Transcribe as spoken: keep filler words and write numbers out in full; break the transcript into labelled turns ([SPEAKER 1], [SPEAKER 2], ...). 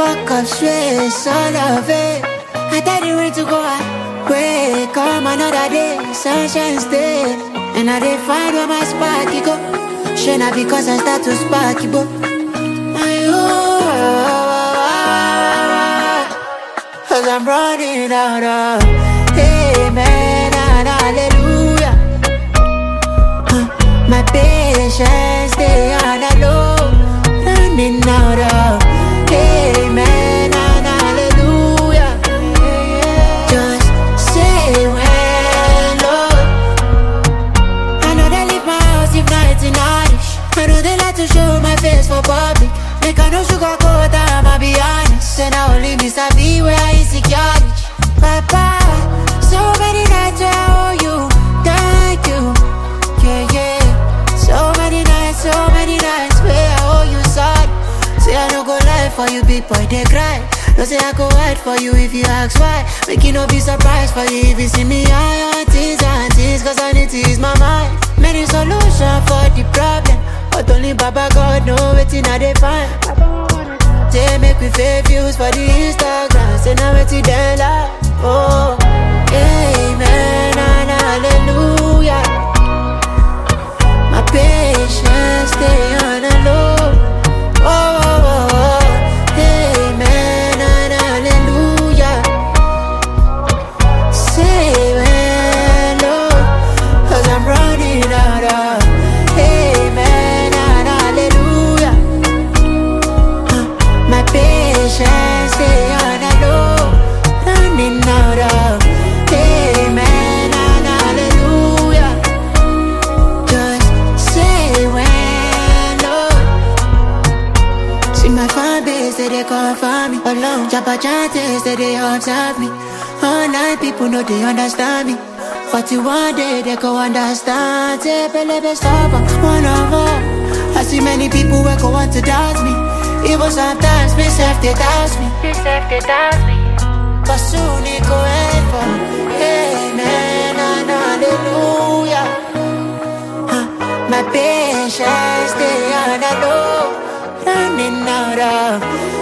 [SPEAKER 1] woke up straight, all of it. I tell the rain to go away. Come another day, sunshine stay. And I did find where my sparky go. Shine not because I start to sparky, but cause I'm running out of amen and hallelujah. uh, My patience, they on the low. Running out of amen and hallelujah. Just say when, Lord. I know they leave my house if not in Irish. I know they like to show my face for public. Make I no sugarcoat, I'ma be honest. And I only miss a be where I insecure. Papa, so many nights where I owe you, thank you. Yeah, yeah. So many nights, so many nights where I owe you sorry. Say I don't go lie for you, big boy, they cry. No say I go hide for you if you ask why. Make you no be surprised for you if you see me high on things and things. Cause I need to ease my mind. Many solutions for the problem, but only Baba God know wetin I dey find. They make me fake views for the Instagram. Say now wetin dem like. Oh, amen and hallelujah. My patience stay on the low. Oh, oh, oh, oh. Amen and hallelujah. Say when, Lord, cause I'm running out of amen and hallelujah. uh, My patience stay on the low. Running out of amen and hallelujah. Just say when, Lord. See my fan base, say they come for me alone. Jabba chanting, say they observe me. All night people know they understand me. forty-one day they go understand. Say believe stop one of all. I see many people who go want to doubt me. Even sometimes me self they doubt me. Me self they doubt me. But soon it go end for amen and hallelujah. uh, My patience stay on the low. Running out of